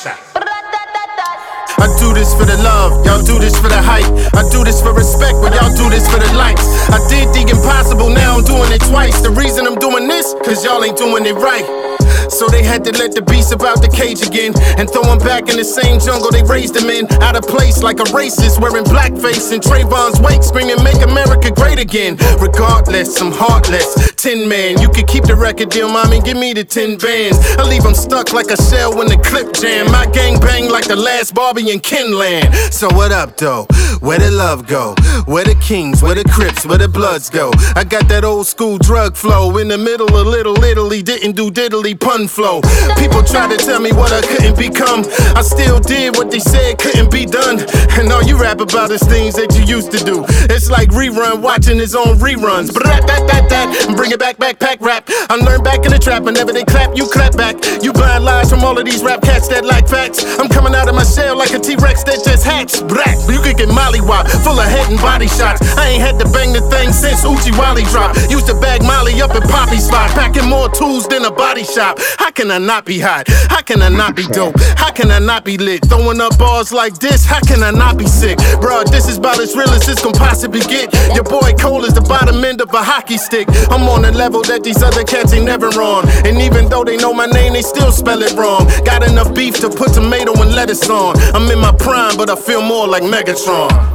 shot. I do this for the love, y'all do this for the hype. I do this for respect, but y'all do this for the likes. I did the impossible, now I'm doing it twice. The reason I'm doing this, cause y'all ain't doing it right. So they had to let the beast about the cage again and throw him back in the same jungle they raised him in. Out of place like a racist wearing blackface in Trayvon's wake screaming make America great again. Regardless, I'm heartless, Tin Man. You can keep the record deal, mommy, give me the 10 bands. I leave them stuck like a shell when the clip jam. My gang bang like the last Barbie in Kenland. So what up though? Where the love go? Where the kings, where the crips, where the bloods go? I got that old school drug flow in the middle of Little Italy, didn't do diddly pun flow. People try to tell me what I couldn't become. I still did what they said couldn't be done. And all you rap about is things that you used to do. It's like rerun watching his own reruns. Bring it back, backpack rap. I learned back in the trap. Whenever they clap, you clap back. You blind lies from all of these rap cats that like facts. I'm coming out of my shell like a T-Rex that just hatched. Black, you could get mollywop, full of head and body shots. I ain't had to bang the thing since Uchi Wally dropped. Used to bag Molly up in Poppy spot, packing more tools than a body shop. How can I not be hot? How can I not be dope? How can I not be lit? Throwing up bars like this, how can I not be sick? Bruh, this is about as real as this can possibly get. Your boy Cole is the bottom end of a hockey stick. I'm on a level that these other cats ain't never on. And even though they know my name, they still spell it wrong. Got enough beef to put tomato and lettuce on. I'm in my prime, but I feel more like Megatron.